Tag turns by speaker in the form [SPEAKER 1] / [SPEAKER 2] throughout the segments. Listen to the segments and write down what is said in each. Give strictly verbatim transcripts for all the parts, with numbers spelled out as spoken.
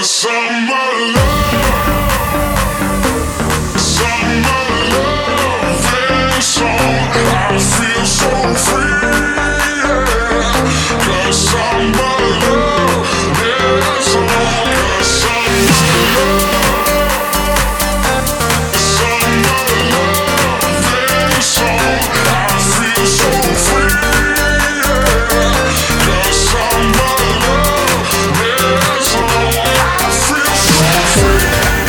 [SPEAKER 1] summer love, summer loving song. I feel so free, yeah. 'Cause summer love is on. 'Cause summer love, summer loving song. I feel so free, yeah. 'Cause summer love is on. I feel so free.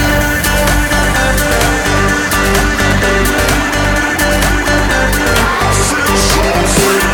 [SPEAKER 1] I feel so free.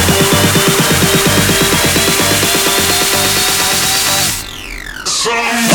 [SPEAKER 1] Some